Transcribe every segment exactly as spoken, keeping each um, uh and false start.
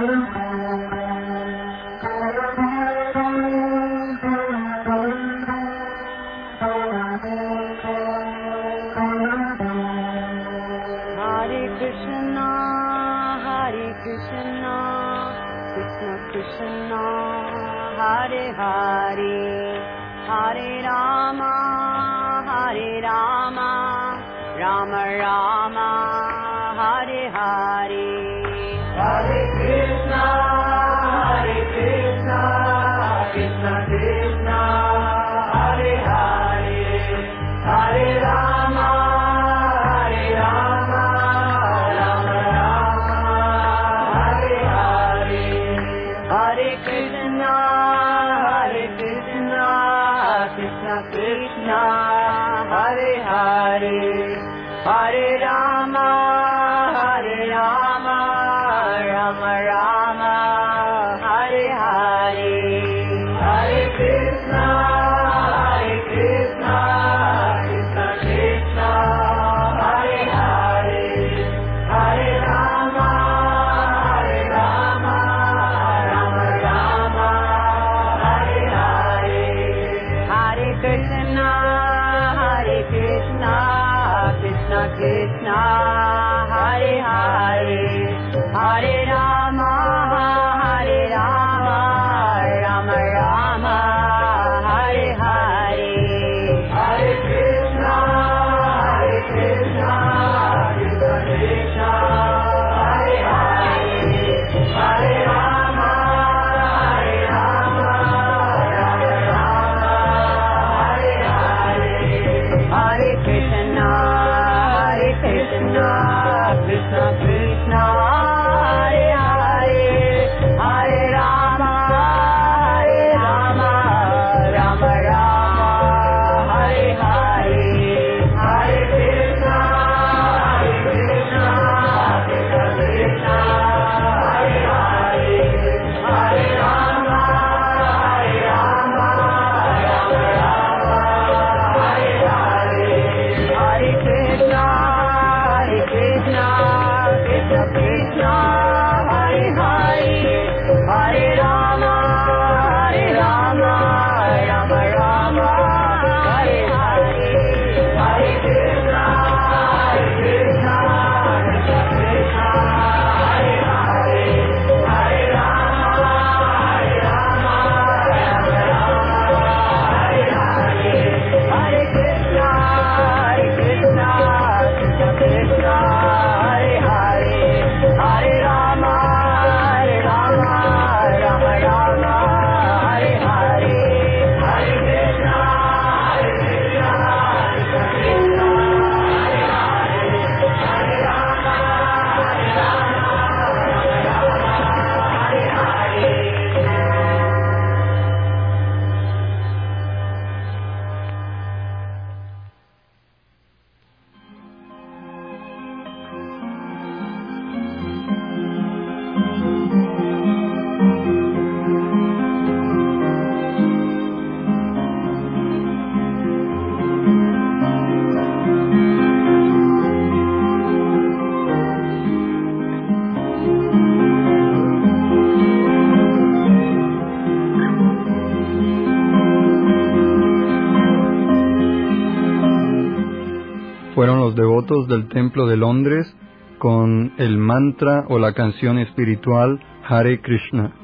Fueron los devotos del Templo de Londres con el mantra o la canción espiritual Hare Krishna.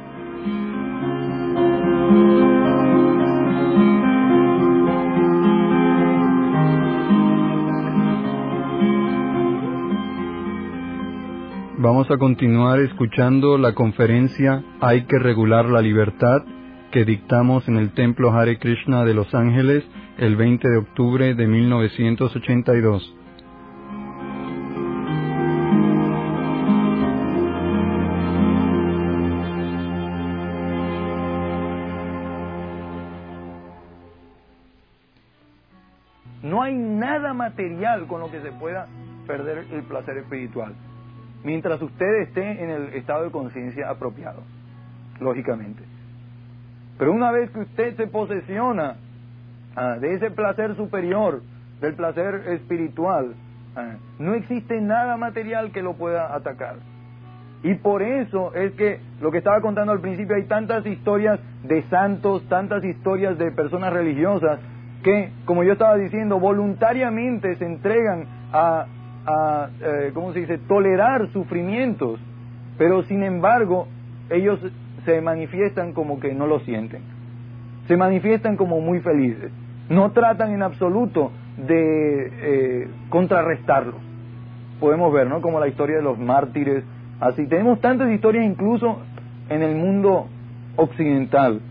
Vamos a continuar escuchando la conferencia Hay que regular la libertad que dictamos en el Templo Hare Krishna de Los Ángeles el veinte de octubre de mil novecientos ochenta y dos. No hay nada material con lo que se pueda perder el placer espiritual, mientras usted esté en el estado de conciencia apropiado, lógicamente. Pero una vez que usted se posesiona ah, de ese placer superior, del placer espiritual, ah, no existe nada material que lo pueda atacar. Y por eso es que, lo que estaba contando al principio, hay tantas historias de santos, tantas historias de personas religiosas, que, como yo estaba diciendo, voluntariamente se entregan a, a eh, ¿cómo se dice?, tolerar sufrimientos, pero sin embargo, ellos se manifiestan como que no lo sienten, se manifiestan como muy felices, no tratan en absoluto de eh, contrarrestarlos. Podemos ver, ¿no?, como la historia de los mártires. Así, tenemos tantas historias incluso en el mundo occidental.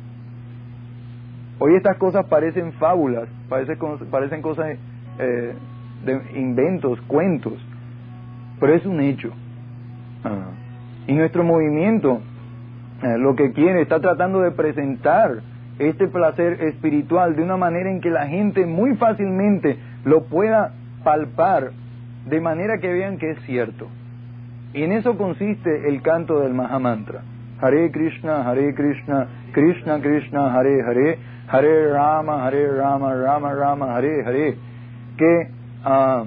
Hoy estas cosas parecen fábulas, parecen, parecen cosas eh, de inventos, cuentos, pero es un hecho. Ah. Y nuestro movimiento eh, lo que quiere, está tratando de presentar este placer espiritual de una manera en que la gente muy fácilmente lo pueda palpar, de manera que vean que es cierto. Y en eso consiste el canto del Mahamantra. Hare Krishna, Hare Krishna, Krishna Krishna, Hare Hare, Hare Rama, Hare Rama, Rama Rama, Hare Hare. Que uh,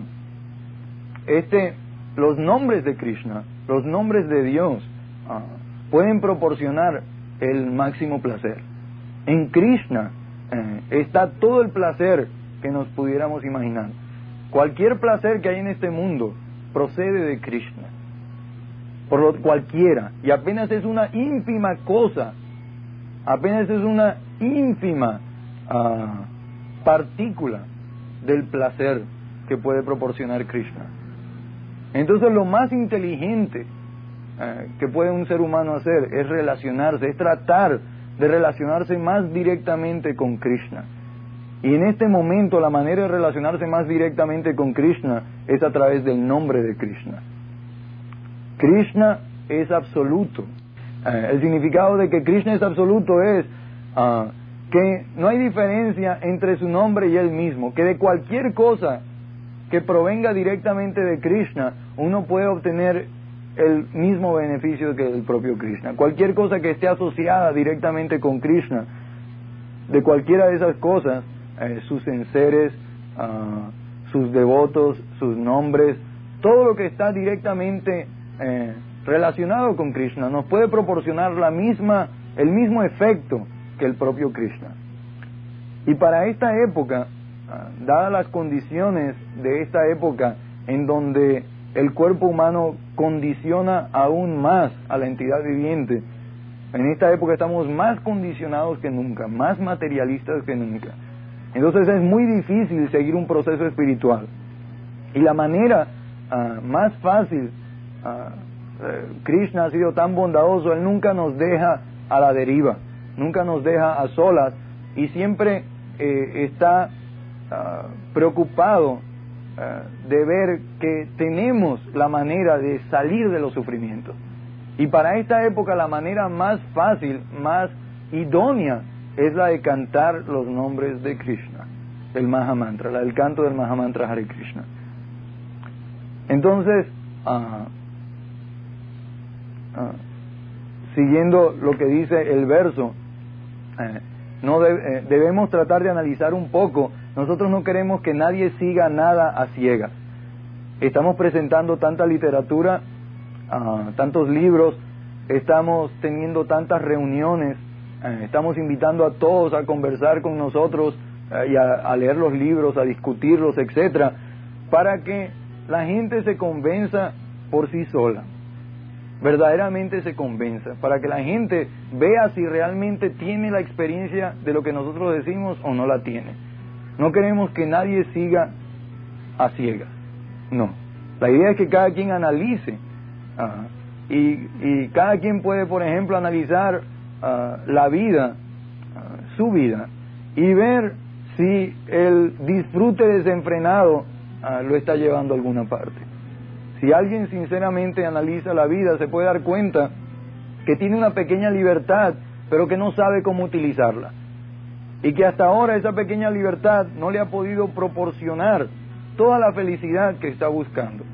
este, los nombres de Krishna, los nombres de Dios, uh, pueden proporcionar el máximo placer. En Krishna eh, está todo el placer que nos pudiéramos imaginar. Cualquier placer que hay en este mundo procede de Krishna. Por lo cualquiera, y apenas es una ínfima cosa, apenas es una ínfima uh, partícula del placer que puede proporcionar Krishna. Entonces lo más inteligente uh, que puede un ser humano hacer es relacionarse, es tratar de relacionarse más directamente con Krishna. Y en este momento la manera de relacionarse más directamente con Krishna es a través del nombre de Krishna. Krishna es absoluto. Eh, el significado de que Krishna es absoluto es uh, que no hay diferencia entre su nombre y él mismo, que de cualquier cosa que provenga directamente de Krishna, uno puede obtener el mismo beneficio que el propio Krishna. Cualquier cosa que esté asociada directamente con Krishna, de cualquiera de esas cosas, eh, sus enseres, uh, sus devotos, sus nombres, todo lo que está directamente Eh, relacionado con Krishna nos puede proporcionar la misma, el mismo efecto que el propio Krishna. Y para esta época, uh, dadas las condiciones de esta época en donde el cuerpo humano condiciona aún más a la entidad viviente, en esta época estamos más condicionados que nunca, más materialistas que nunca. Entonces es muy difícil seguir un proceso espiritual. Y la manera uh, más fácil, Uh, eh, Krishna ha sido tan bondadoso, él nunca nos deja a la deriva, nunca nos deja a solas, y siempre eh, está uh, preocupado uh, de ver que tenemos la manera de salir de los sufrimientos. Y para esta época la manera más fácil, más idónea, es la de cantar los nombres de Krishna, el Mahamantra, la del canto del Mahamantra Hare Krishna. Entonces, uh, Uh, siguiendo lo que dice el verso, eh, no de, eh, debemos tratar de analizar un poco. Nosotros no queremos que nadie siga nada a ciegas. Estamos presentando tanta literatura, uh, tantos libros, estamos teniendo tantas reuniones, eh, estamos invitando a todos a conversar con nosotros eh, y a, a leer los libros, a discutirlos, etcétera, para que la gente se convenza por sí sola. Verdaderamente se convenza, para que la gente vea si realmente tiene la experiencia de lo que nosotros decimos o no la tiene. No queremos que nadie siga a ciegas, no. La idea es que cada quien analice, uh, y, y cada quien puede, por ejemplo, analizar uh, la vida, uh, su vida, y ver si el disfrute desenfrenado uh, lo está llevando a alguna parte. Si alguien sinceramente analiza la vida, se puede dar cuenta que tiene una pequeña libertad, pero que no sabe cómo utilizarla. Y que hasta ahora esa pequeña libertad no le ha podido proporcionar toda la felicidad que está buscando.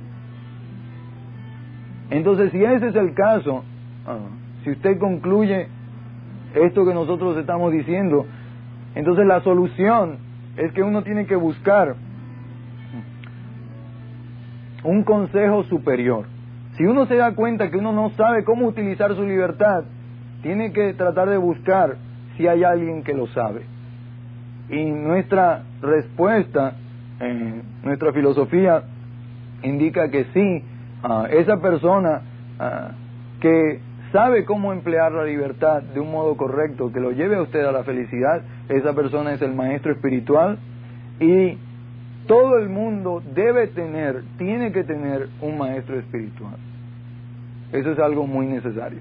Entonces, si ese es el caso, uh, si usted concluye esto que nosotros estamos diciendo, entonces la solución es que uno tiene que buscar un consejo superior. Si uno se da cuenta que uno no sabe cómo utilizar su libertad, tiene que tratar de buscar si hay alguien que lo sabe. Y nuestra respuesta, eh, nuestra filosofía indica que sí, uh, esa persona uh, que sabe cómo emplear la libertad de un modo correcto, que lo lleve a usted a la felicidad, esa persona es el maestro espiritual, y todo el mundo debe tener, tiene que tener un maestro espiritual. Eso es algo muy necesario.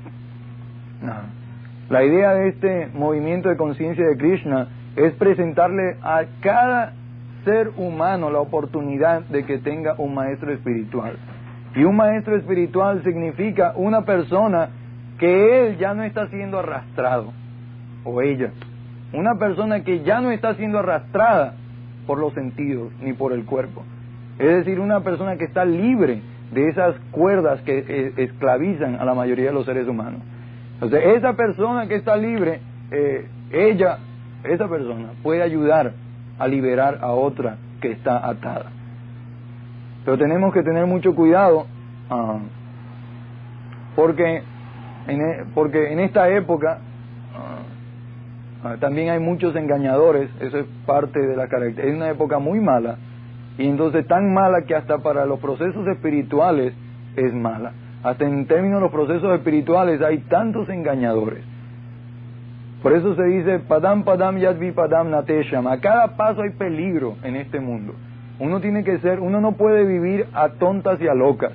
Nah. La idea de este movimiento de conciencia de Krishna es presentarle a cada ser humano la oportunidad de que tenga un maestro espiritual. Y un maestro espiritual significa una persona que él ya no está siendo arrastrado, o ella. Una persona que ya no está siendo arrastrada por los sentidos ni por el cuerpo. Es decir, una persona que está libre de esas cuerdas que eh, esclavizan a la mayoría de los seres humanos. Entonces, esa persona que está libre, eh, ella, esa persona puede ayudar a liberar a otra que está atada. Pero tenemos que tener mucho cuidado, uh, porque, en, porque en esta época uh, uh, también hay muchos engañadores. Eso es parte de la característica. Es una época muy mala, y entonces tan mala que hasta para los procesos espirituales es mala. Hasta en términos de los procesos espirituales hay tantos engañadores. Por eso se dice, padam padam yadvi padam natesham. A cada paso hay peligro en este mundo. Uno tiene que ser, uno no puede vivir a tontas y a locas.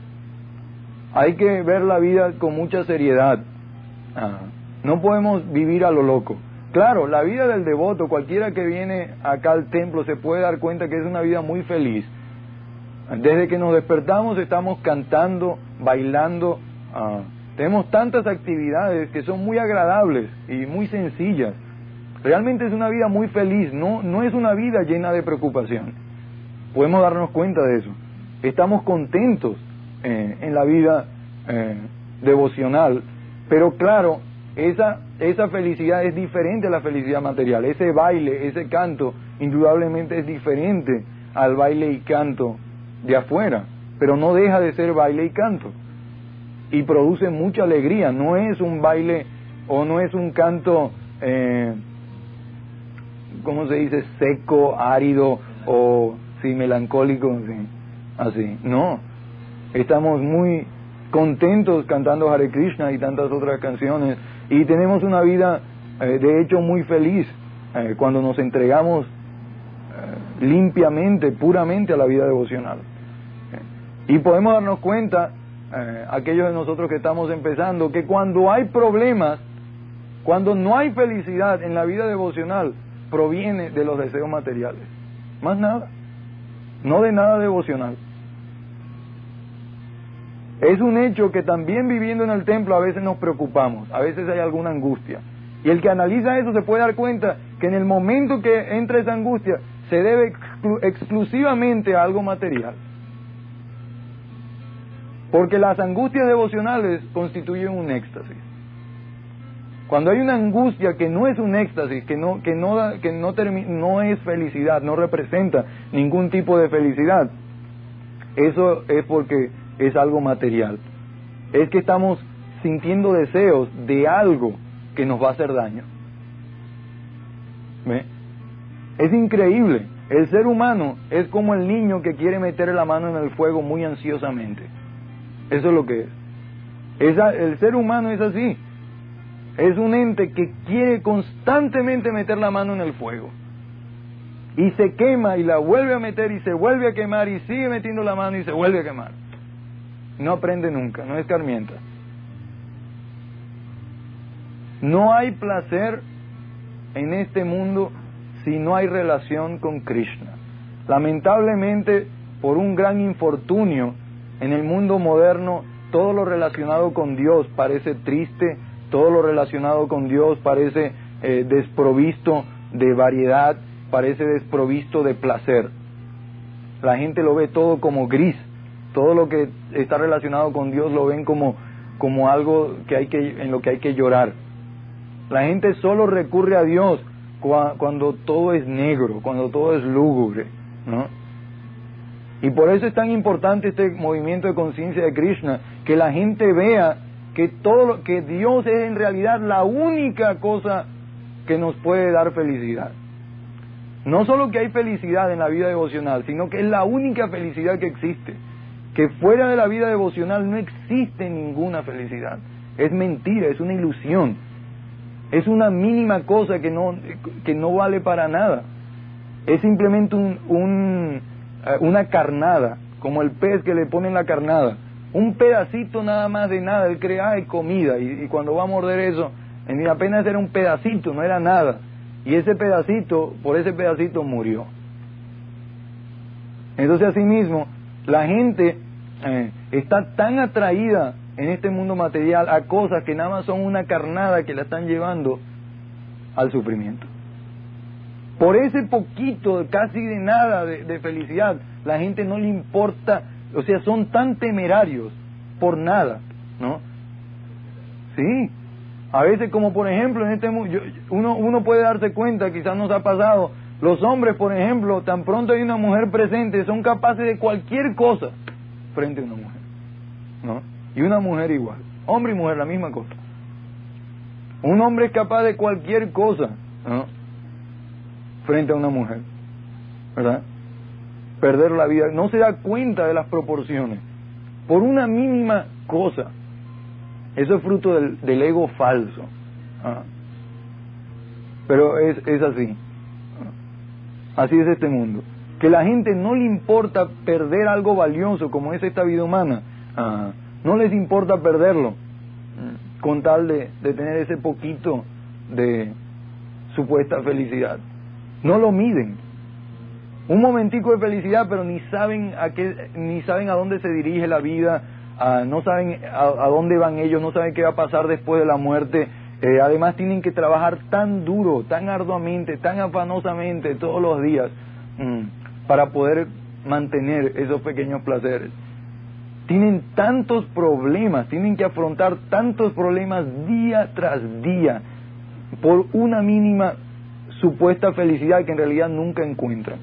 Hay que ver la vida con mucha seriedad. Ah, no podemos vivir a lo loco. Claro, la vida del devoto, cualquiera que viene acá al templo se puede dar cuenta que es una vida muy feliz. Desde que nos despertamos estamos cantando, bailando, ah, tenemos tantas actividades que son muy agradables y muy sencillas. Realmente es una vida muy feliz, no, no es una vida llena de preocupación. Podemos darnos cuenta de eso. Estamos contentos eh, en la vida eh, devocional, pero claro, esa, esa felicidad es diferente a la felicidad material. Ese baile, ese canto, indudablemente es diferente al baile y canto de afuera, pero no deja de ser baile y canto. Y produce mucha alegría, no es un baile o no es un canto, eh, ¿cómo se dice? Seco, árido o sí, melancólico, sí, así, no. Estamos muy contentos cantando Hare Krishna y tantas otras canciones, y tenemos una vida eh, de hecho muy feliz eh, cuando nos entregamos eh, limpiamente, puramente a la vida devocional. Y podemos darnos cuenta, eh, aquellos de nosotros que estamos empezando, que cuando hay problemas, cuando no hay felicidad en la vida devocional, proviene de los deseos materiales. Más nada. No de nada devocional. Es un hecho que también viviendo en el templo a veces nos preocupamos, a veces hay alguna angustia. Y el que analiza eso se puede dar cuenta que en el momento que entra esa angustia se debe exclu- exclusivamente a algo material. Porque las angustias devocionales constituyen un éxtasis. Cuando hay una angustia que no es un éxtasis, que no que no da, que no termi- no es felicidad, no representa ningún tipo de felicidad, eso es porque es algo material. Es que estamos sintiendo deseos de algo que nos va a hacer daño. ¿Ve? Es increíble. El ser humano es como el niño que quiere meter la mano en el fuego muy ansiosamente. Eso es lo que es. Esa, el ser humano es así. Es un ente que quiere constantemente meter la mano en el fuego. Y se quema y la vuelve a meter y se vuelve a quemar y sigue metiendo la mano y se vuelve a quemar. No aprende nunca, no escarmienta. No hay placer en este mundo si no hay relación con Krishna. Lamentablemente, por un gran infortunio, en el mundo moderno, todo lo relacionado con Dios parece triste, todo lo relacionado con Dios parece eh, desprovisto de variedad, parece desprovisto de placer. La gente lo ve todo como gris, todo lo que está relacionado con Dios lo ven como, como algo que hay que, en lo que hay que llorar. La gente solo recurre a Dios cua, cuando todo es negro, cuando todo es lúgubre, ¿no? Y por eso es tan importante este movimiento de conciencia de Krishna, que la gente vea que todo lo, que Dios es en realidad la única cosa que nos puede dar felicidad. No solo que hay felicidad en la vida devocional, sino que es la única felicidad que existe. Que fuera de la vida devocional no existe ninguna felicidad. Es mentira, es una ilusión. Es una mínima cosa que no, que no vale para nada. Es simplemente un, un, una carnada, como el pez que le ponen la carnada. Un pedacito nada más de nada, él cree, ah, hay comida, y, y cuando va a morder eso, en apenas era un pedacito, no era nada. Y ese pedacito, por ese pedacito murió. Entonces, asimismo, la gente eh, está tan atraída en este mundo material a cosas que nada más son una carnada que la están llevando al sufrimiento. Por ese poquito, casi de nada de, de felicidad, la gente no le importa, o sea, son tan temerarios por nada, ¿no? Sí, a veces como por ejemplo en este mundo, uno, uno puede darse cuenta, quizás nos ha pasado, los hombres por ejemplo, tan pronto hay una mujer presente, son capaces de cualquier cosa frente a una mujer, ¿no? Y una mujer igual, hombre y mujer la misma cosa. Un hombre es capaz de cualquier cosa, ¿no? Frente a una mujer, ¿verdad? Perder la vida, no se da cuenta de las proporciones, por una mínima cosa. Eso es fruto del, del ego falso. ¿Ah? Pero es, es así. Así es este mundo. Que la gente no le importa perder algo valioso como es esta vida humana. ¿Ah? No les importa perderlo con tal de, de tener ese poquito de supuesta felicidad. No lo miden. Un momentico de felicidad, pero ni saben a qué, ni saben a dónde se dirige la vida, a, no saben a, a dónde van ellos, no saben qué va a pasar después de la muerte. Eh, además tienen que trabajar tan duro, tan arduamente, tan afanosamente todos los días mmm, para poder mantener esos pequeños placeres. Tienen tantos problemas, tienen que afrontar tantos problemas día tras día por una mínima supuesta felicidad que en realidad nunca encuentran.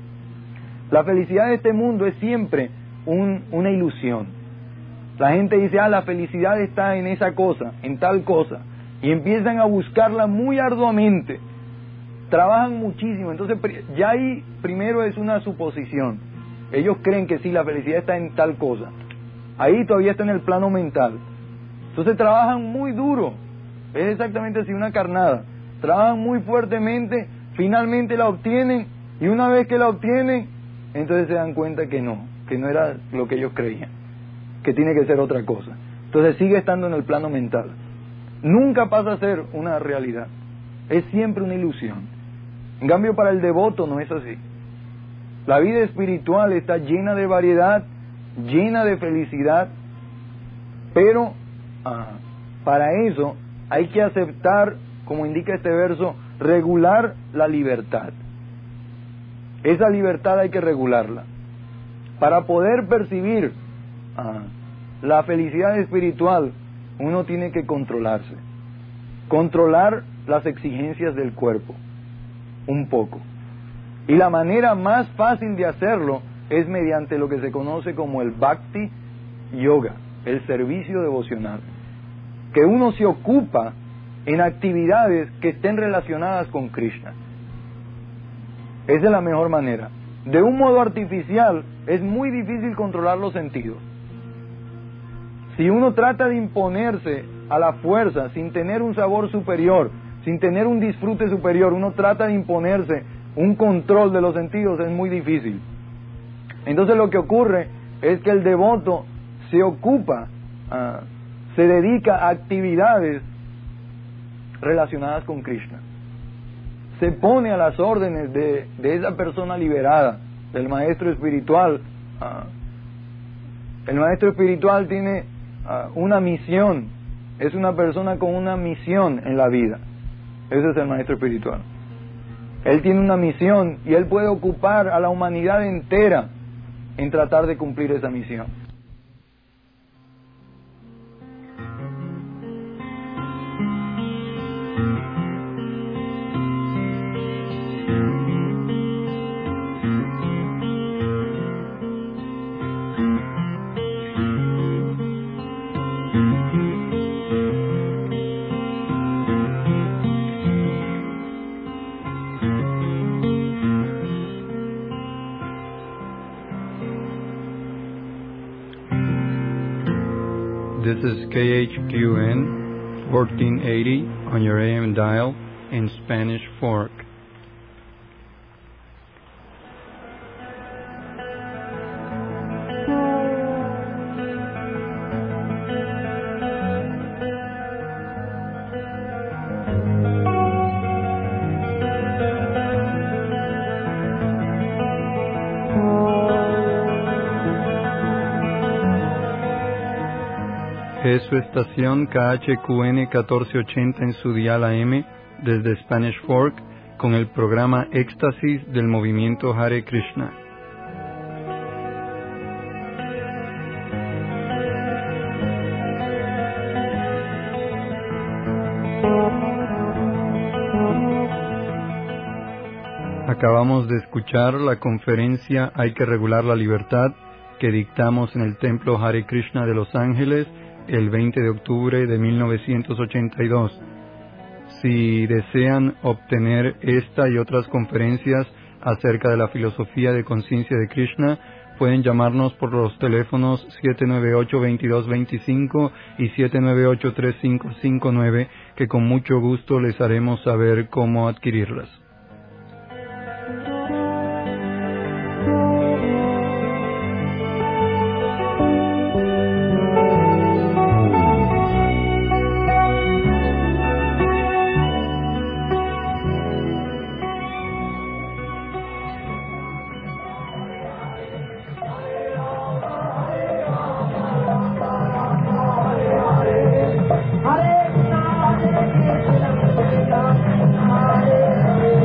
La felicidad de este mundo es siempre un, una ilusión. La gente dice, ah, la felicidad está en esa cosa, en tal cosa, y empiezan a buscarla muy arduamente, trabajan muchísimo, entonces ya ahí primero es una suposición. Ellos creen que sí, la felicidad está en tal cosa, ahí todavía está en el plano mental. Entonces trabajan muy duro, es exactamente así, una carnada. Trabajan muy fuertemente, finalmente la obtienen, y una vez que la obtienen, entonces se dan cuenta que no, que no era lo que ellos creían, que tiene que ser otra cosa. Entonces sigue estando en el plano mental. Nunca pasa a ser una realidad, es siempre una ilusión. En cambio, para el devoto no es así. La vida espiritual está llena de variedad, llena de felicidad, pero ah, para eso hay que aceptar, como indica este verso, regular la libertad. Esa libertad hay que regularla. Para poder percibir ah, la felicidad espiritual, uno tiene que controlarse. Controlar las exigencias del cuerpo, un poco. Y la manera más fácil de hacerlo es mediante lo que se conoce como el Bhakti Yoga, el servicio devocional. Que uno se ocupa en actividades que estén relacionadas con Krishna. Esa es la mejor manera. De un modo artificial es muy difícil controlar los sentidos. Si uno trata de imponerse a la fuerza sin tener un sabor superior, sin tener un disfrute superior, uno trata de imponerse un control de los sentidos, es muy difícil. Entonces lo que ocurre es que el devoto se ocupa, uh, se dedica a actividades relacionadas con Krishna. Se pone a las órdenes de, de esa persona liberada, del maestro espiritual. Uh, el maestro espiritual tiene uh, una misión, es una persona con una misión en la vida. Ese es el maestro espiritual. Él tiene una misión y él puede ocupar a la humanidad entera en tratar de cumplir esa misión. is K H Q N fourteen eighty on your A M dial in Spanish Fork. Es su estación K H Q N catorce ochenta en su dial A M desde Spanish Fork con el programa Éxtasis del movimiento Hare Krishna. Acabamos de escuchar la conferencia Hay que regular la libertad que dictamos en el Templo Hare Krishna de Los Ángeles el veinte de octubre de mil novecientos ochenta y dos. Si desean obtener esta y otras conferencias acerca de la filosofía de conciencia de Krishna, pueden llamarnos por los teléfonos siete nueve ocho, veintidós veinticinco y siete nueve ocho, treinta y cinco cincuenta y nueve, que con mucho gusto les haremos saber cómo adquirirlas. Hare Krishna, Hare Krishna, Krishna Krishna, Hare Hare.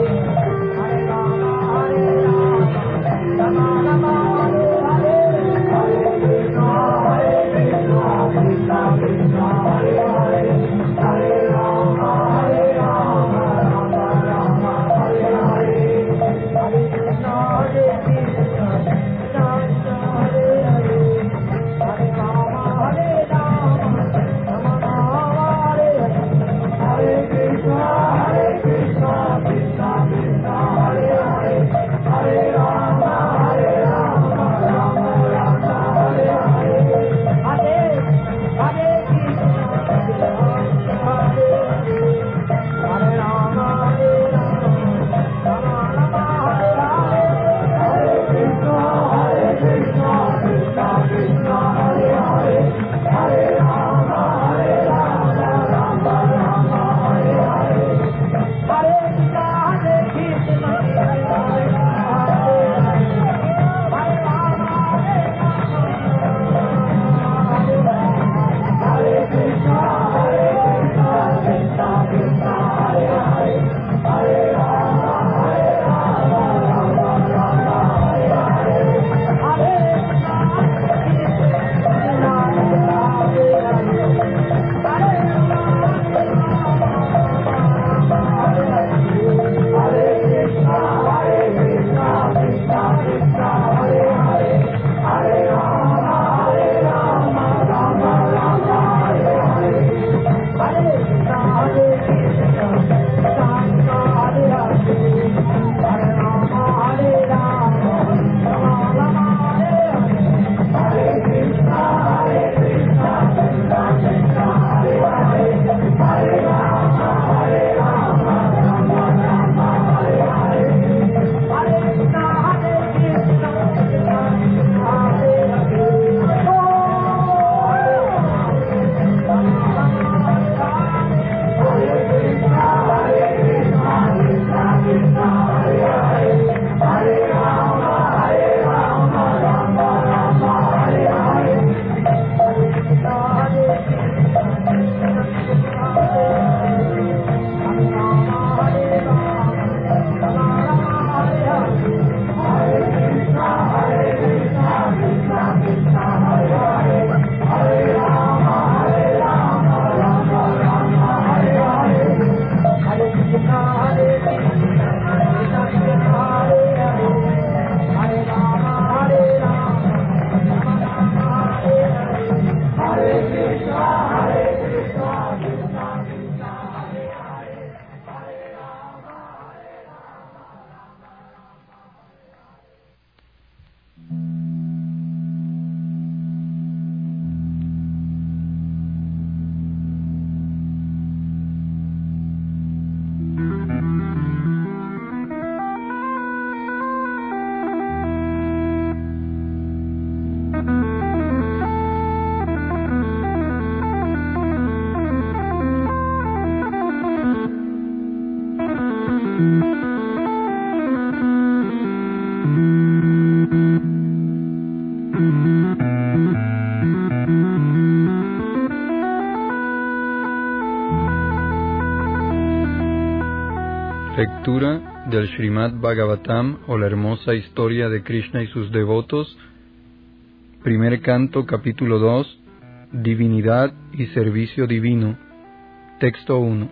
Lectura del Srimad Bhagavatam o la hermosa historia de Krishna y sus devotos, primer canto, capítulo dos, Divinidad y Servicio Divino, texto uno.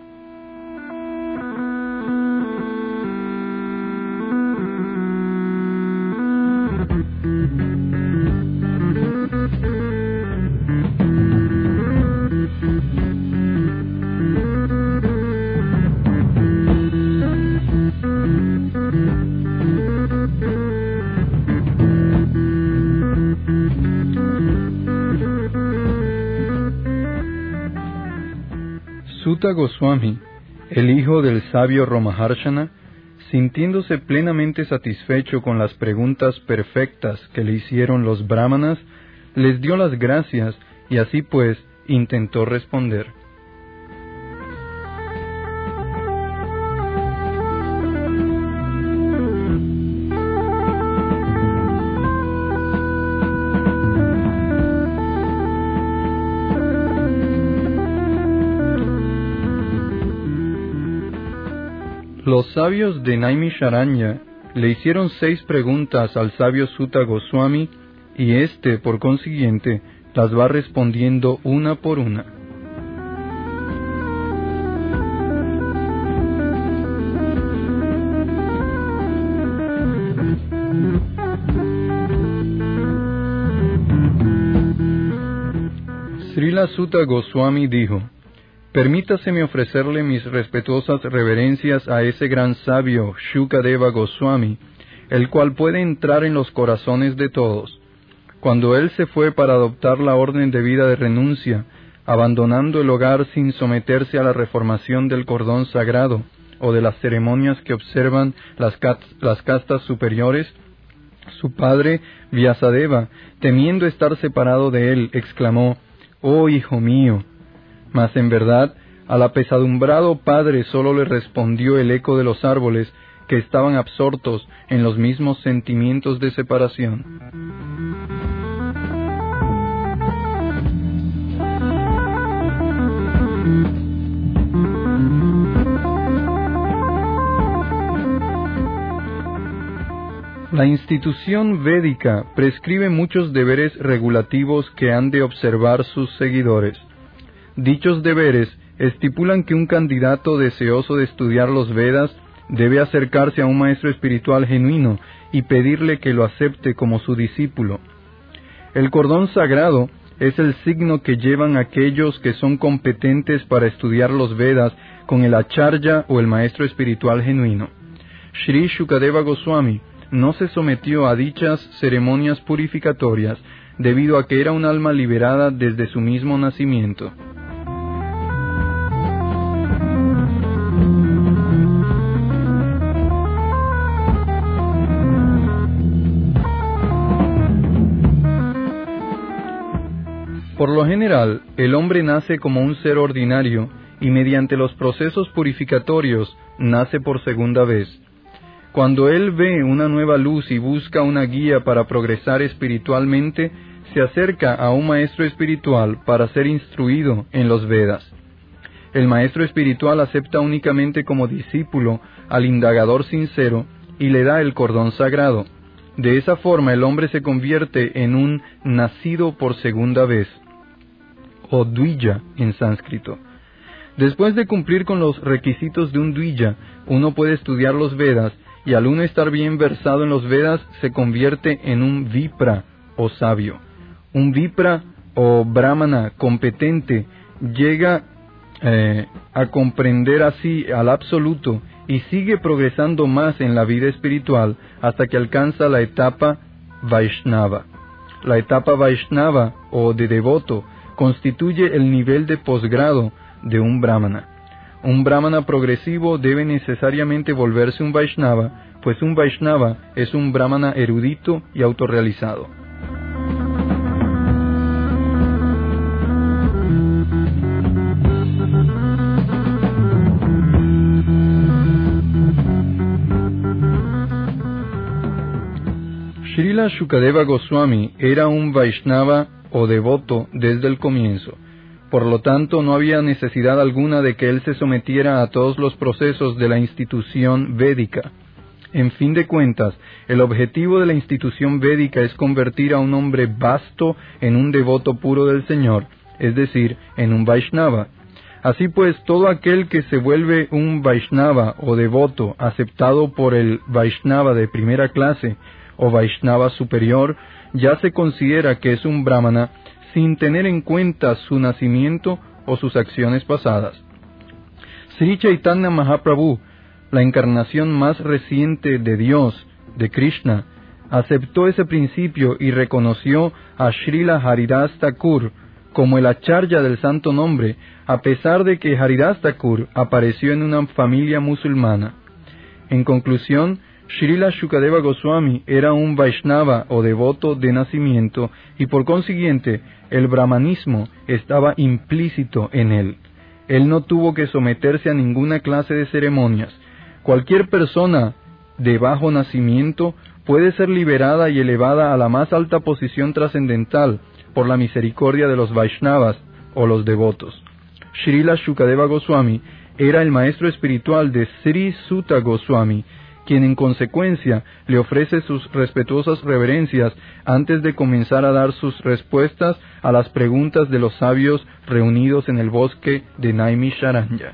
Suta Goswami, el hijo del sabio Romaharshana, sintiéndose plenamente satisfecho con las preguntas perfectas que le hicieron los brahmanas, les dio las gracias y así pues intentó responder. Los sabios de Naimisharanya le hicieron seis preguntas al sabio Suta Goswami y éste, por consiguiente, las va respondiendo una por una. Srila Suta Goswami dijo: permítaseme ofrecerle mis respetuosas reverencias a ese gran sabio Shukadeva Goswami, el cual puede entrar en los corazones de todos. Cuando él se fue para adoptar la orden de vida de renuncia, abandonando el hogar sin someterse a la reformación del cordón sagrado o de las ceremonias que observan las, las castas superiores, su padre, Vyasadeva, temiendo estar separado de él, exclamó: «Oh hijo mío». Mas en verdad, al apesadumbrado padre solo le respondió el eco de los árboles que estaban absortos en los mismos sentimientos de separación. La institución védica prescribe muchos deberes regulativos que han de observar sus seguidores. Dichos deberes estipulan que un candidato deseoso de estudiar los Vedas debe acercarse a un maestro espiritual genuino y pedirle que lo acepte como su discípulo. El cordón sagrado es el signo que llevan aquellos que son competentes para estudiar los Vedas con el acharya o el maestro espiritual genuino. Sri Shukadeva Goswami no se sometió a dichas ceremonias purificatorias debido a que era un alma liberada desde su mismo nacimiento. Por lo general, el hombre nace como un ser ordinario y mediante los procesos purificatorios nace por segunda vez. Cuando él ve una nueva luz y busca una guía para progresar espiritualmente, se acerca a un maestro espiritual para ser instruido en los Vedas. El maestro espiritual acepta únicamente como discípulo al indagador sincero y le da el cordón sagrado. De esa forma el hombre se convierte en un nacido por segunda vez, o Dvija en sánscrito. Después de cumplir con los requisitos de un Dvija, uno puede estudiar los Vedas, y al uno estar bien versado en los Vedas, se convierte en un Vipra, o sabio. Un Vipra, o Brahmana competente, llega eh, a comprender así al absoluto, y sigue progresando más en la vida espiritual, hasta que alcanza la etapa Vaishnava. La etapa Vaishnava, o de devoto, constituye el nivel de posgrado de un brahmana. Un brahmana progresivo debe necesariamente volverse un Vaishnava, pues un Vaishnava es un brahmana erudito y autorrealizado. Srila Shukadeva Goswami era un Vaishnava o devoto desde el comienzo. Por lo tanto, no había necesidad alguna de que él se sometiera a todos los procesos de la institución védica. En fin de cuentas, el objetivo de la institución védica es convertir a un hombre vasto en un devoto puro del Señor, es decir, en un Vaishnava. Así pues, todo aquel que se vuelve un Vaishnava o devoto aceptado por el Vaishnava de primera clase o Vaishnava superior, ya se considera que es un Brahmana sin tener en cuenta su nacimiento o sus acciones pasadas. Sri Chaitanya Mahaprabhu, la encarnación más reciente de Dios, de Krishna, aceptó ese principio y reconoció a Srila Haridas Thakur como el acharya del santo nombre, a pesar de que Haridas Thakur apareció en una familia musulmana. En conclusión, Srila Shukadeva Goswami era un Vaishnava o devoto de nacimiento y por consiguiente el brahmanismo estaba implícito en él. Él no tuvo que someterse a ninguna clase de ceremonias. Cualquier persona de bajo nacimiento puede ser liberada y elevada a la más alta posición trascendental por la misericordia de los Vaishnavas o los devotos. Srila Shukadeva Goswami era el maestro espiritual de Sri Suta Goswami, quien en consecuencia le ofrece sus respetuosas reverencias antes de comenzar a dar sus respuestas a las preguntas de los sabios reunidos en el bosque de Naimisharanya.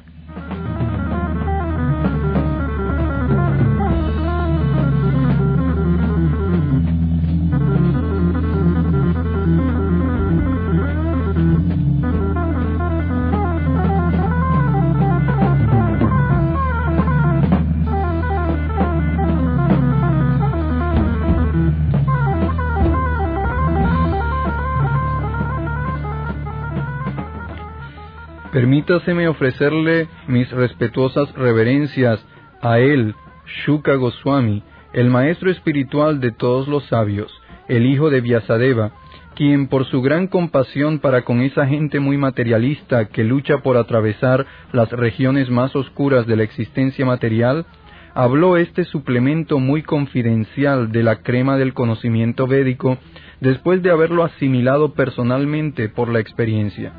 Permítaseme ofrecerle mis respetuosas reverencias a él, Shuka Goswami, el maestro espiritual de todos los sabios, el hijo de Vyasadeva, quien por su gran compasión para con esa gente muy materialista que lucha por atravesar las regiones más oscuras de la existencia material, habló este suplemento muy confidencial de la crema del conocimiento védico después de haberlo asimilado personalmente por la experiencia.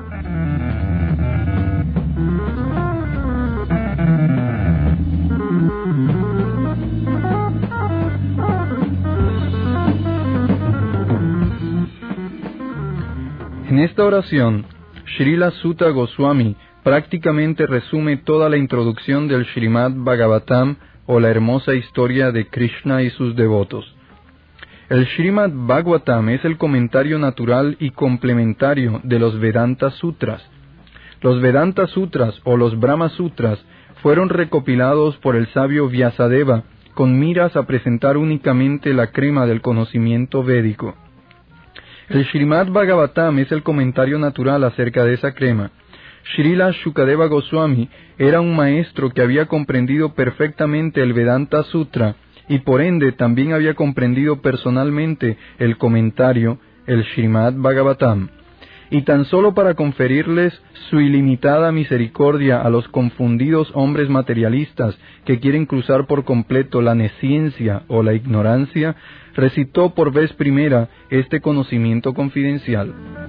En esta oración, Srila Suta Goswami prácticamente resume toda la introducción del Srimad Bhagavatam o la hermosa historia de Krishna y sus devotos. El Srimad Bhagavatam es el comentario natural y complementario de los Vedanta Sutras. Los Vedanta Sutras o los Brahma Sutras fueron recopilados por el sabio Vyasadeva con miras a presentar únicamente la crema del conocimiento védico. El Srimad Bhagavatam es el comentario natural acerca de esa crema. Srila Shukadeva Goswami era un maestro que había comprendido perfectamente el Vedanta Sutra y por ende también había comprendido personalmente el comentario, el Srimad Bhagavatam. Y tan solo para conferirles su ilimitada misericordia a los confundidos hombres materialistas que quieren cruzar por completo la nesciencia o la ignorancia, recitó por vez primera este conocimiento confidencial.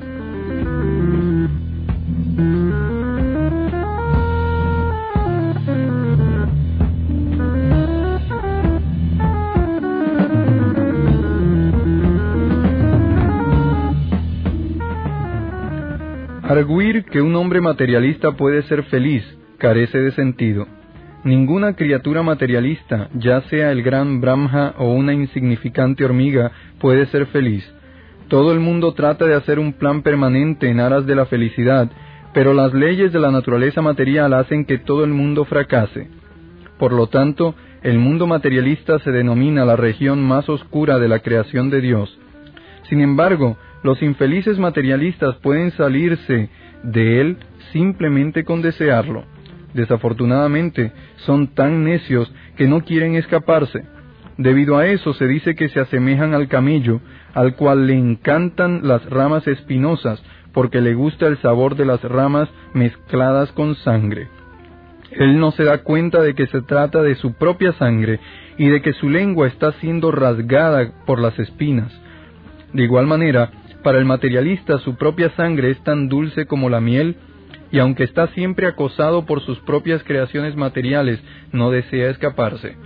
Arguir que un hombre materialista puede ser feliz carece de sentido. Ninguna criatura materialista, ya sea el gran Brahma o una insignificante hormiga, puede ser feliz. Todo el mundo trata de hacer un plan permanente en aras de la felicidad, pero las leyes de la naturaleza material hacen que todo el mundo fracase. Por lo tanto, el mundo materialista se denomina la región más oscura de la creación de Dios. Sin embargo, los infelices materialistas pueden salirse de él simplemente con desearlo. Desafortunadamente, son tan necios que no quieren escaparse. Debido a eso se dice que se asemejan al camello, al cual le encantan las ramas espinosas, porque le gusta el sabor de las ramas mezcladas con sangre. Él no se da cuenta de que se trata de su propia sangre y de que su lengua está siendo rasgada por las espinas. De igual manera, Para el materialista su propia sangre es tan dulce como la miel, y aunque está siempre acosado por sus propias creaciones materiales, no desea escaparse.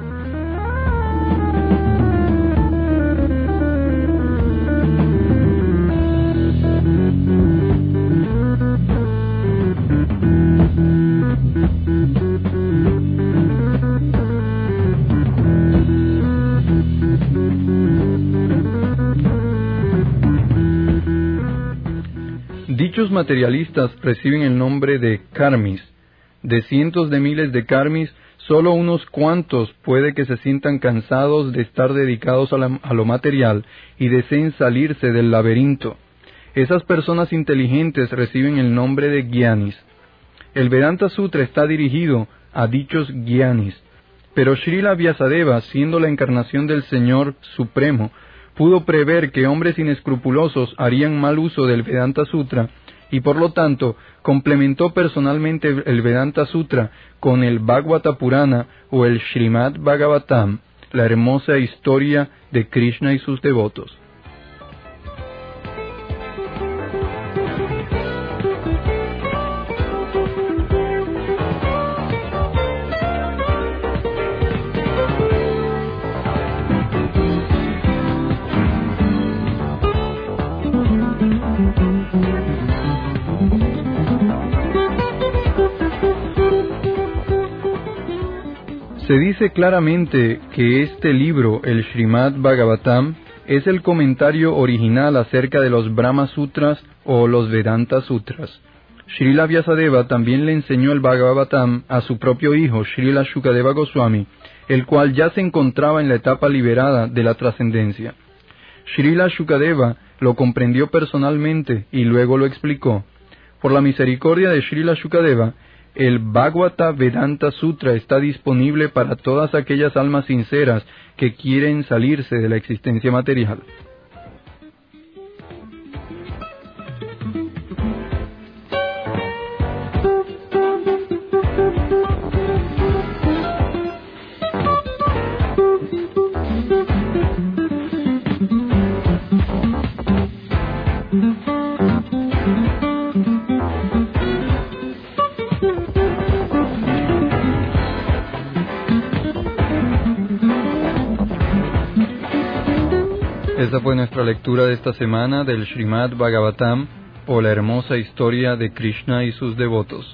Dichos materialistas reciben el nombre de karmis. De cientos de miles de karmis, solo unos cuantos puede que se sientan cansados de estar dedicados a, la, a lo material y deseen salirse del laberinto. Esas personas inteligentes reciben el nombre de gyanis. El Vedanta Sutra está dirigido a dichos gyanis, pero Srila Vyasadeva, siendo la encarnación del Señor Supremo, pudo prever que hombres inescrupulosos harían mal uso del Vedanta Sutra y por lo tanto complementó personalmente el Vedanta Sutra con el Bhagavata Purana o el Srimad Bhagavatam, la hermosa historia de Krishna y sus devotos. Se dice claramente que este libro, el Srimad Bhagavatam, es el comentario original acerca de los Brahma Sutras o los Vedanta Sutras. Srila Vyasadeva también le enseñó el Bhagavatam a su propio hijo, Srila Shukadeva Goswami, el cual ya se encontraba en la etapa liberada de la trascendencia. Srila Shukadeva lo comprendió personalmente y luego lo explicó. Por la misericordia de Srila Shukadeva, el Bhagavata Vedanta Sutra está disponible para todas aquellas almas sinceras que quieren salirse de la existencia material. Esta fue nuestra lectura de esta semana del Srimad Bhagavatam, o la hermosa historia de Krishna y sus devotos.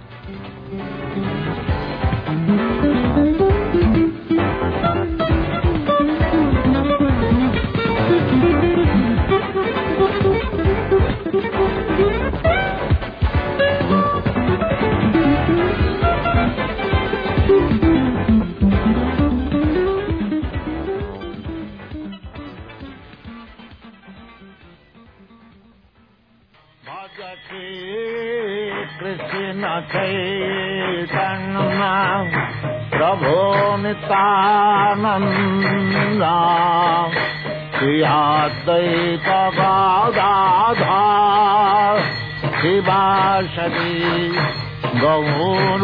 Krishna Chaitanya Prabhu Nityananda Shri Advaita Gadadhar Shivasati Gaur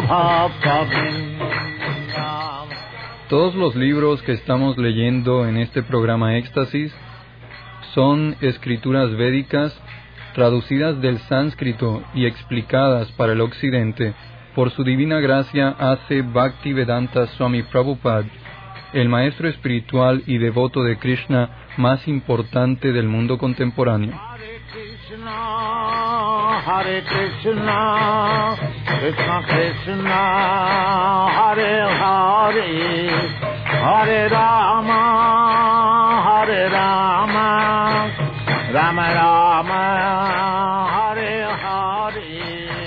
Bhakta. Todos los libros que estamos leyendo en este programa Éxtasis son escrituras védicas traducidas del sánscrito y explicadas para el occidente por su divina gracia hace Bhaktivedanta Swami Prabhupada, el maestro espiritual y devoto de Krishna más importante del mundo contemporáneo. Hare Krishna, Hare Krishna, Krishna Krishna, Hare Hare, Hare Rama, Hare Rama, Rama Rama, Hare Hare.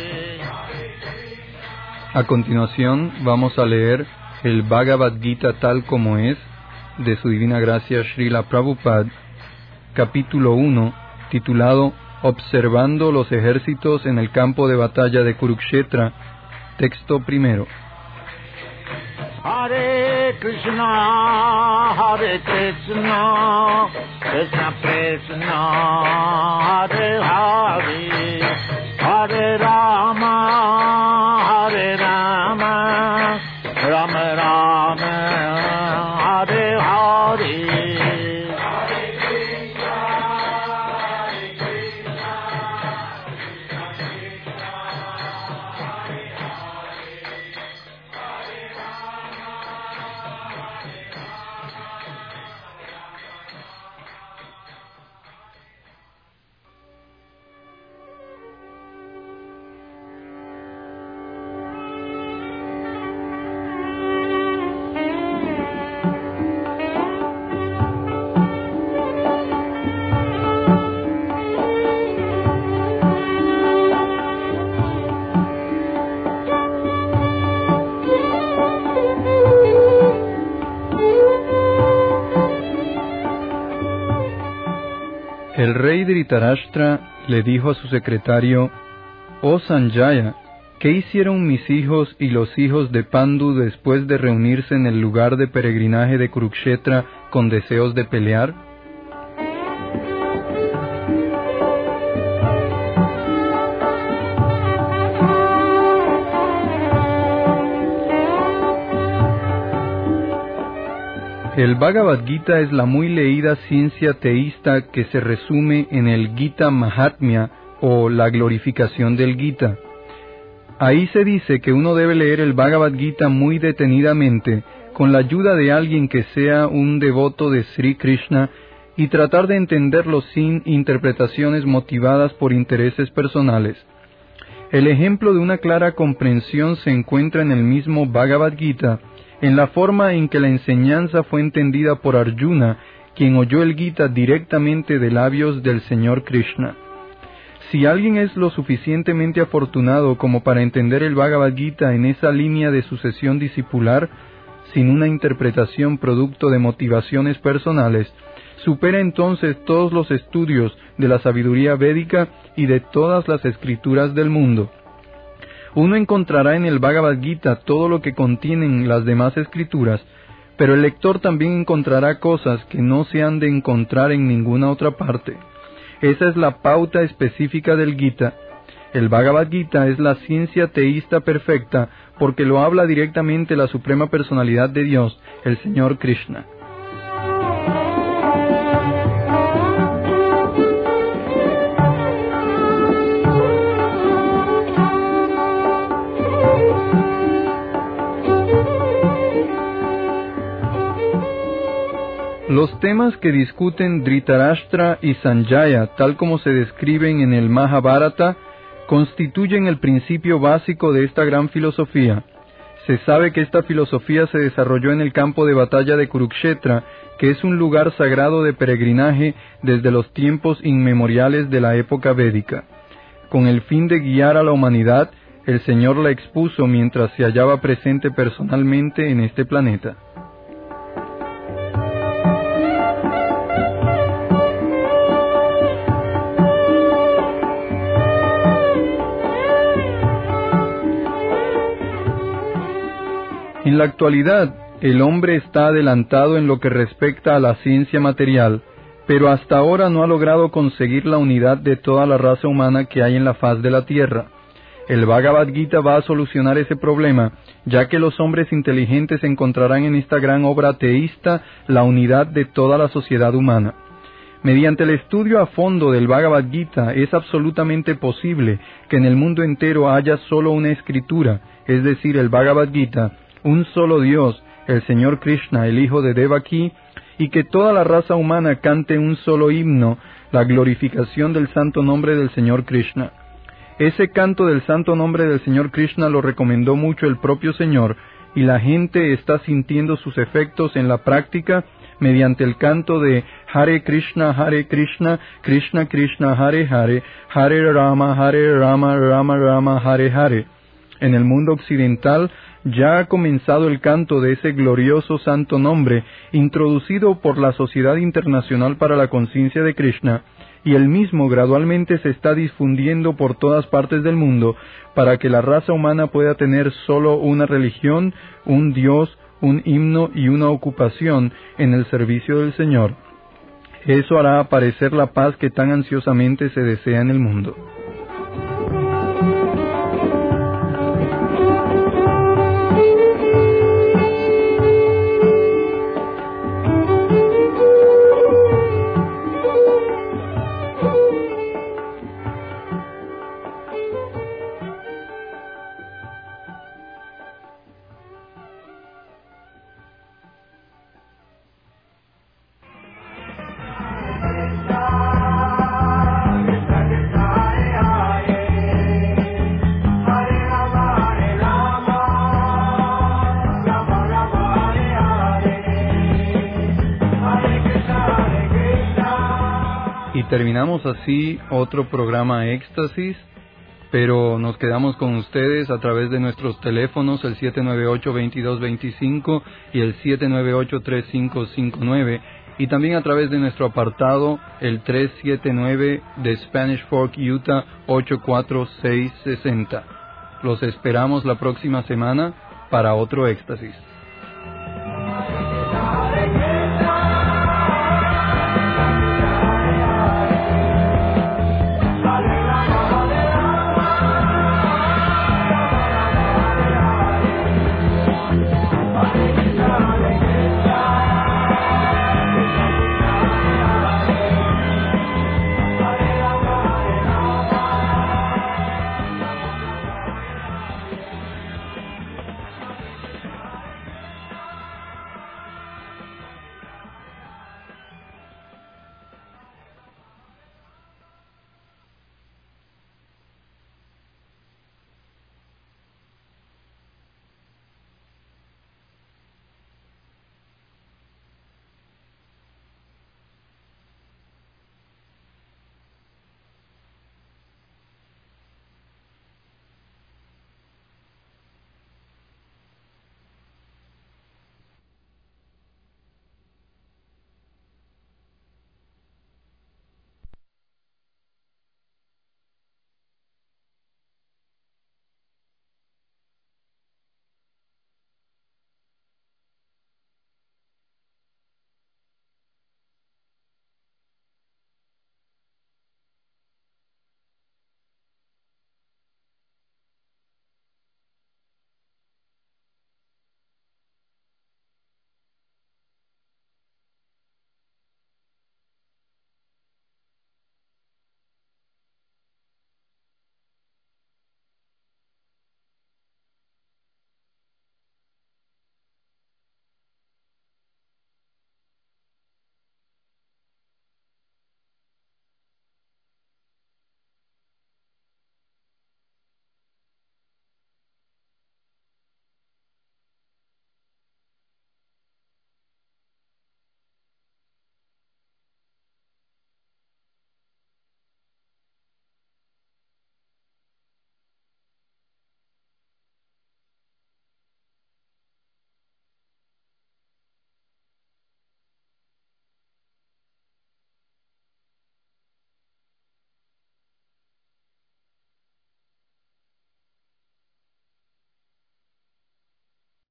A continuación vamos a leer el Bhagavad Gita tal como es, de su divina gracia Srila Prabhupada, capítulo uno, titulado Observando los ejércitos en el campo de batalla de Kurukshetra, texto primero. Hare Krishna, Hare Krishna, Krishna Krishna, Hare Hare, Hare Rama, Hare Rama, Rama Rama, Hare Hare. El rey Dhritarashtra le dijo a su secretario: «Oh Sanjaya, ¿qué hicieron mis hijos y los hijos de Pandu después de reunirse en el lugar de peregrinaje de Kurukshetra con deseos de pelear?» El Bhagavad Gita es la muy leída ciencia teísta que se resume en el Gita Mahatmya, o la glorificación del Gita. Ahí se dice que uno debe leer el Bhagavad Gita muy detenidamente, con la ayuda de alguien que sea un devoto de Sri Krishna, y tratar de entenderlo sin interpretaciones motivadas por intereses personales. El ejemplo de una clara comprensión se encuentra en el mismo Bhagavad Gita, en la forma en que la enseñanza fue entendida por Arjuna, quien oyó el Gita directamente de labios del Señor Krishna. Si alguien es lo suficientemente afortunado como para entender el Bhagavad Gita en esa línea de sucesión discipular, sin una interpretación producto de motivaciones personales, supera entonces todos los estudios de la sabiduría védica y de todas las escrituras del mundo. Uno encontrará en el Bhagavad Gita todo lo que contienen las demás escrituras, pero el lector también encontrará cosas que no se han de encontrar en ninguna otra parte. Esa es la pauta específica del Gita. El Bhagavad Gita es la ciencia teísta perfecta porque lo habla directamente la Suprema Personalidad de Dios, el Señor Krishna. Los temas que discuten Dhritarashtra y Sanjaya, tal como se describen en el Mahabharata, constituyen el principio básico de esta gran filosofía. Se sabe que esta filosofía se desarrolló en el campo de batalla de Kurukshetra, que es un lugar sagrado de peregrinaje desde los tiempos inmemoriales de la época védica. Con el fin de guiar a la humanidad, el Señor la expuso mientras se hallaba presente personalmente en este planeta. En la actualidad, el hombre está adelantado en lo que respecta a la ciencia material, pero hasta ahora no ha logrado conseguir la unidad de toda la raza humana que hay en la faz de la tierra. El Bhagavad Gita va a solucionar ese problema, ya que los hombres inteligentes encontrarán en esta gran obra teísta la unidad de toda la sociedad humana. Mediante el estudio a fondo del Bhagavad Gita es absolutamente posible que en el mundo entero haya solo una escritura, es decir, el Bhagavad Gita, un solo Dios, el Señor Krishna, el hijo de Devaki, y que toda la raza humana cante un solo himno, la glorificación del santo nombre del Señor Krishna. Ese canto del santo nombre del Señor Krishna lo recomendó mucho el propio Señor, y la gente está sintiendo sus efectos en la práctica mediante el canto de Hare Krishna, Hare Krishna, Krishna Krishna, Hare Hare, Hare Rama, Hare Rama, Rama Rama, Hare Hare. En el mundo occidental ya ha comenzado el canto de ese glorioso santo nombre, introducido por la Sociedad Internacional para la Conciencia de Krishna, y el mismo gradualmente se está difundiendo por todas partes del mundo, para que la raza humana pueda tener solo una religión, un Dios, un himno y una ocupación en el servicio del Señor. Eso hará aparecer la paz que tan ansiosamente se desea en el mundo. Terminamos así otro programa Éxtasis, pero nos quedamos con ustedes a través de nuestros teléfonos, el siete nueve ocho, veintidós veinticinco y el siete nueve ocho, treinta y cinco cincuenta y nueve, y también a través de nuestro apartado el tres siete nueve de Spanish Fork, Utah ocho cuatro seis seis cero. Los esperamos la próxima semana para otro éxtasis.